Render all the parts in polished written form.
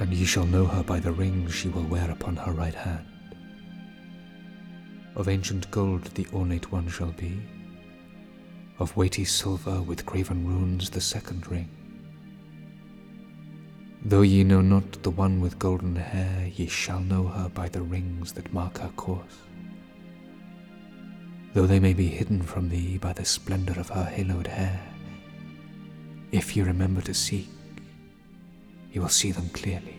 and ye shall know her by the ring she will wear upon her right hand. Of ancient gold the ornate one shall be, of weighty silver with graven runes the second ring. Though ye know not the one with golden hair, ye shall know her by the rings that mark her course. Though they may be hidden from thee by the splendor of her haloed hair, if ye remember to seek, you will see them clearly.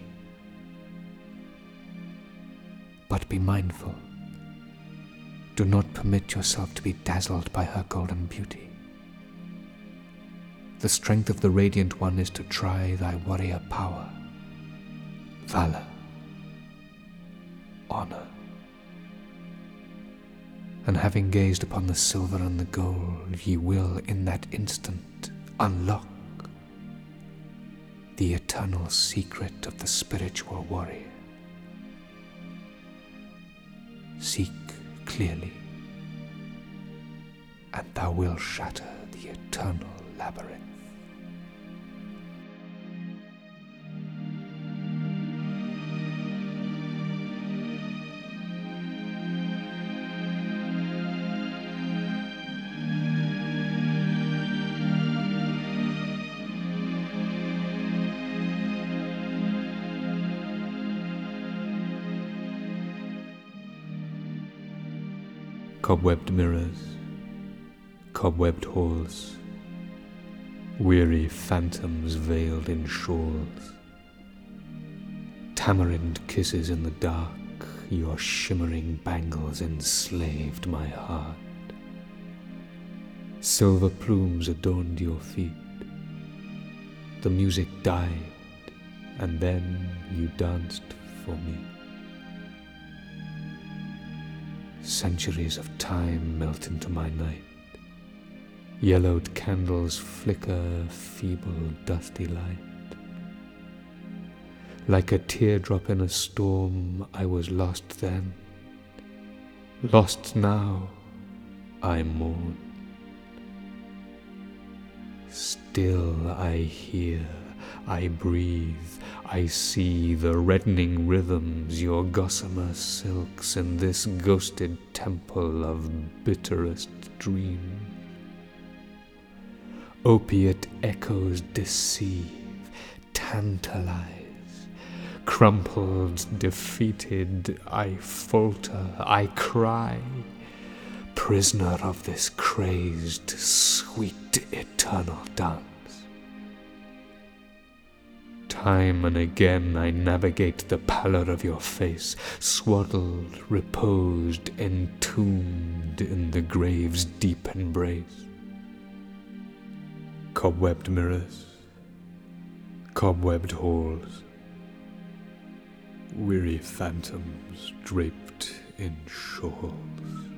But be mindful. Do not permit yourself to be dazzled by her golden beauty. The strength of the Radiant One is to try thy warrior power, valor, honor. And having gazed upon the silver and the gold, ye will in that instant unlock the eternal secret of the spiritual warrior. Seek clearly, and thou wilt shatter the eternal labyrinth. Cobwebbed mirrors, cobwebbed halls, weary phantoms veiled in shawls, tamarind kisses in the dark, your shimmering bangles enslaved my heart. Silver plumes adorned your feet, the music died, and then you danced for me. Centuries of time melt into my night. Yellowed candles flicker feeble, dusty light. Like a teardrop in a storm, I was lost then. Lost now, I mourn. Still I hear, I breathe, I see the reddening rhythms, your gossamer silks in this ghosted temple of bitterest dream. Opiate echoes deceive, tantalize. Crumpled, defeated, I falter, I cry. Prisoner of this crazed, sweet, eternal dance. Time and again I navigate the pallor of your face, swaddled, reposed, entombed in the grave's deep embrace. Cobwebbed mirrors, cobwebbed halls, weary phantoms draped in shawls.